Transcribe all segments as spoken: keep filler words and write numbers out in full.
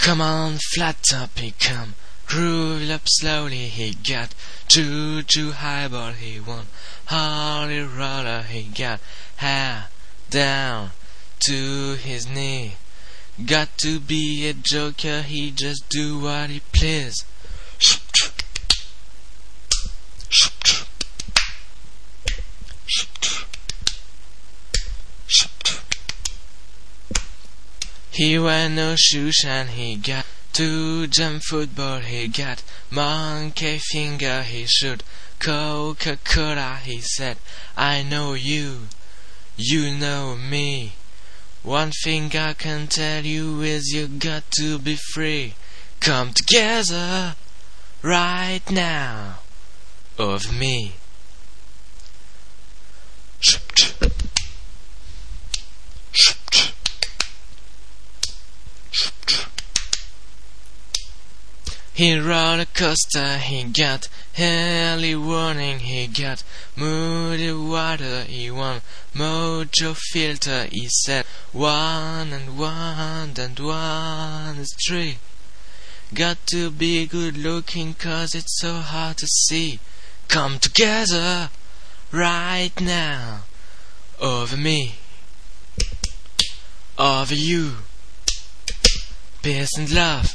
Come on, flat top, he come. Groove up slowly, he got. Too, too high, but he won. Harley roller, he got. Hair down to his knee. Got to be a joker, he just do what he please. He wear no shoes and he got to jump football, he got monkey finger, he shoot Coca-Cola, he said, I know you, you know me. One thing I can tell you is you got to be free. Come together right now of me. He roller coaster, he got early warning, he got moody water, he won mojo filter, he said one and one and one is three. Got to be good looking cause it's so hard to see. Come together right now over me, over you, peace and love.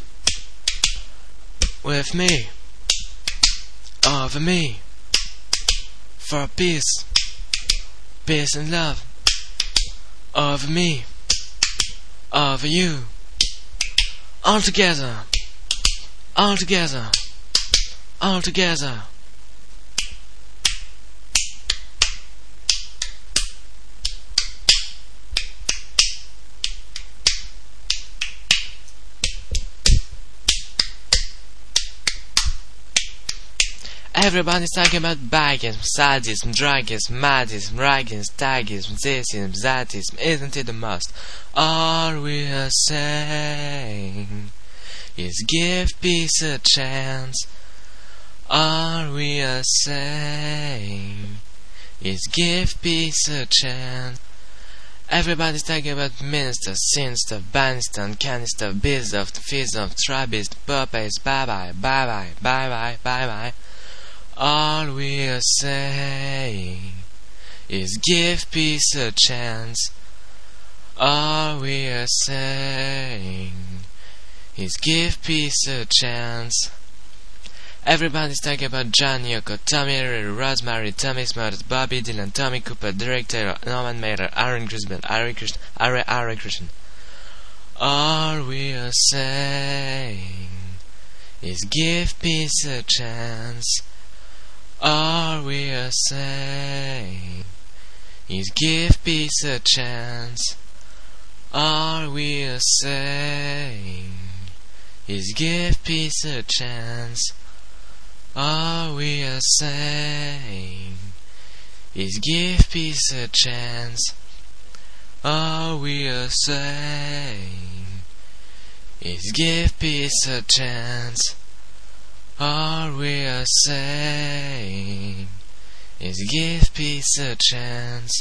With me, over me, for peace, peace and love. Over me, over you, all together, all together, all together. Everybody's talking about bigism, sadism, drugism, madism, ragism, tagism, thisism, thatism. Isn't it the most? All we are saying is give peace a chance. All we are saying is give peace a chance. Everybody's talking about minister, sinister, bannister, canister, bizoff, fizzoff, trabist, puppies, bye-bye, bye-bye, bye-bye, bye-bye. All we are saying is give peace a chance. All we are saying is give peace a chance. Everybody's talking about John Yoko, Tommy Ray, Rosemary, Tommy Smothers, Bobby Dylan, Tommy Cooper, Derek Taylor, Norman Mailer, Aaron Griswold, Ari Krishnan, Ari Ari Krishnan. All we are saying is give peace a chance. All we are saying is give peace a chance. All we are saying is give peace a chance. All we are saying is give peace a chance. All we are saying is give peace a chance. All we are saying is give peace a chance.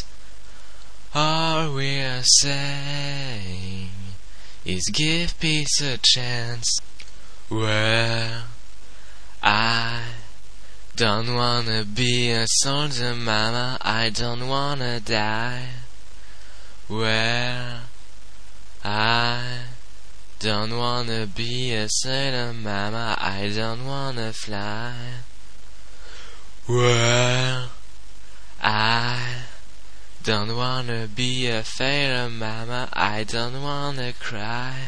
All we are saying is give peace a chance. Well, I don't wanna be a soldier, mama, I don't wanna die. Well, I don't wanna be a sailor, mama, I don't wanna fly. Well, I don't wanna be a failure, mama, I don't wanna cry.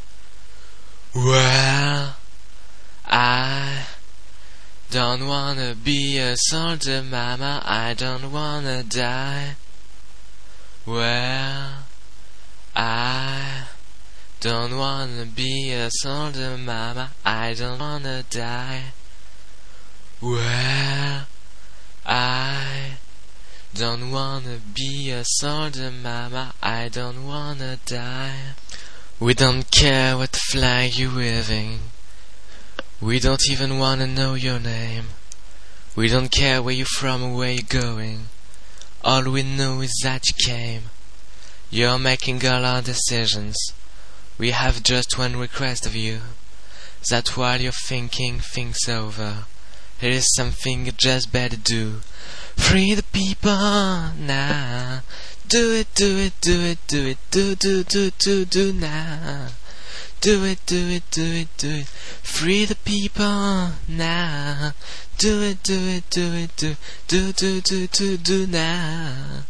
Well, I don't wanna be a soldier, mama, I don't wanna die. Well, I don't wanna be a soldier, mama, I don't wanna die. Well, I don't wanna be a soldier, mama, I don't wanna die. We don't care what flag you're waving. We don't even wanna know your name. We don't care where you're from or where you're going. All we know is that you came. You're making all our decisions. We have just one request of you, that while you're thinking things over, there is something you just better do. Free the people now. Do it, do it, do it, do it, do, do, do, do, do now. Do it, do it, do it, do it. Free the people now. Do it, do it, do it, do, do, do, do, do, do now.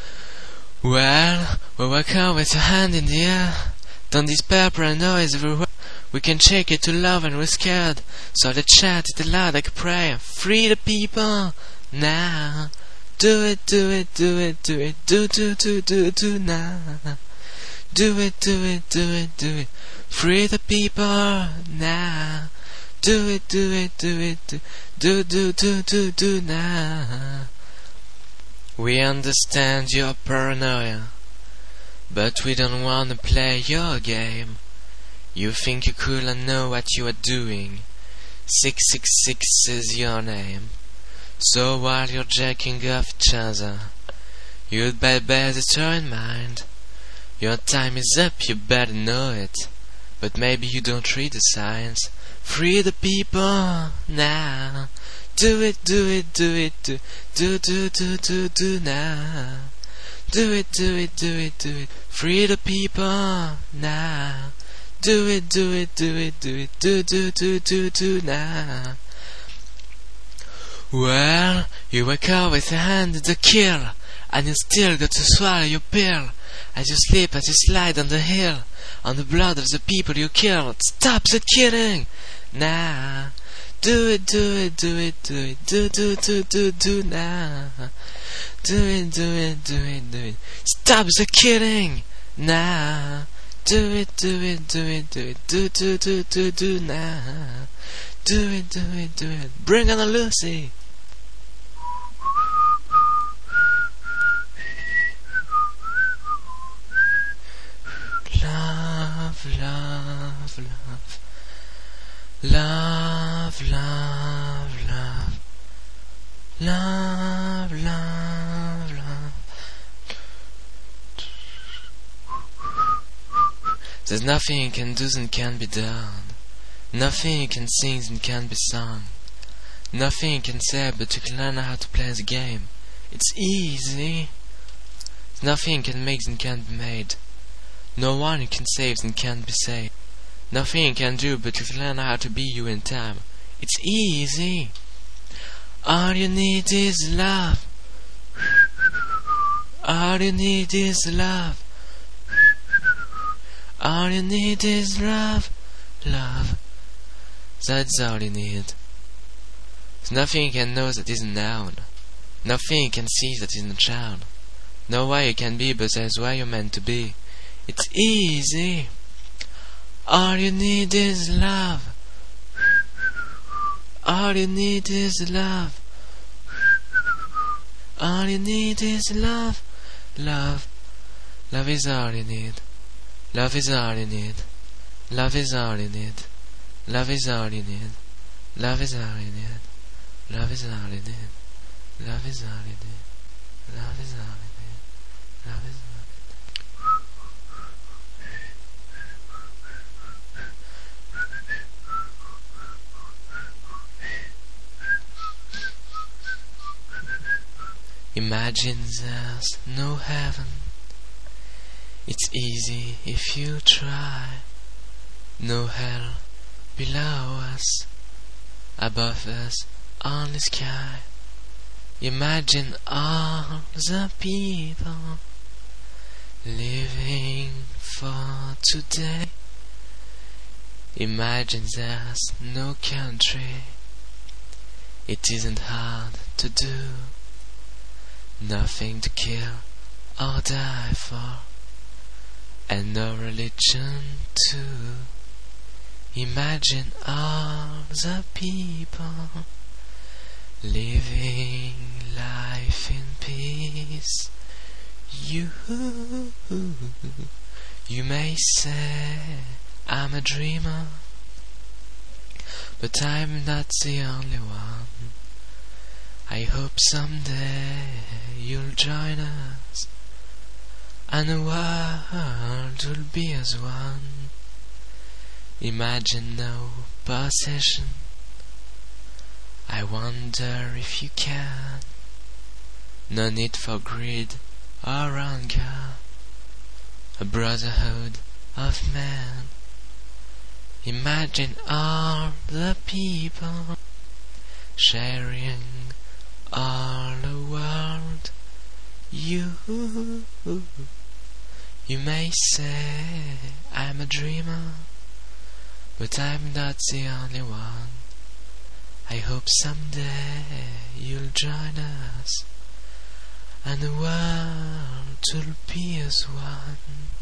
Well, we work out with your hand in the air. Don't despair, paranoia is everywhere. We can shake it to love and we're scared. So let's shout it aloud like a prayer. Free the people now. Do it, do it, do it, do it, do, do, do, do, do now. Do it, do it, do it, do it. Free the people now. Do it, do it, do it, do, do, do, do, do, do now. We understand your paranoia, but we don't wanna play your game. You think you're cool and know what you are doing. six six six is your name. So while you're jacking off each other, you'd better bear this in mind. Your time is up, you better know it. But maybe you don't read the signs. Free the people now. Do it, do it, do it, do, do, do, do, do, do now. Do it, do it, do it, do it. Free the people now. Do it, do it, do it, do it, do, do, do, do, do now. Well, you wake up with your hand in the kill, and you still got to swallow your pill. As you sleep, as you slide on the hill, on the blood of the people you killed. Stop the killing now. Do it, do it, do it, do it, do, do, do, do, do now. Do it, do it, do it, do it. Stop the killing now. Do it, do it, do it, do it, do, do, do, do, do now. Do it, do it, do it. Bring on a Lucy. Love, love, love. Love, love, love. Love, love, love. There's nothing you can do that can be done. Nothing you can sing that can be sung. Nothing you can say, but you can learn how to play the game. It's easy. There's nothing you can make that can be made. No one you can save that can be saved. Nothing you can do, but you can learn how to be you in time. It's easy. All you need is love. All you need is love. All you need is love. Love. That's all you need. There's nothing you can know that isn't known. Nothing you can see that isn't shown. No way you can be, but there's where you're meant to be. It's easy. All you need is love. All you need is love. All you need is love. Love. Love is all you need. Love is all you need. Love is all you need. Love is all you need. Love is all you need. Love is all you need. Love is all you need. Love is all you need. Love is all you need. Imagine there's no heaven. It's easy if you try. No hell below us, above us only sky. Imagine all the people living for today. Imagine there's no country. It isn't hard to do. Nothing to kill or die for, and no religion too. Imagine all the people living life in peace. You, you may say I'm a dreamer, but I'm not the only one. I hope someday you'll join us, and the world will be as one. Imagine no possession. I wonder if you can. No need for greed or anger. A brotherhood of man. Imagine all the people sharing all the world. You, you may say I'm a dreamer, but I'm not the only one. I hope someday you'll join us, and the world will be as one.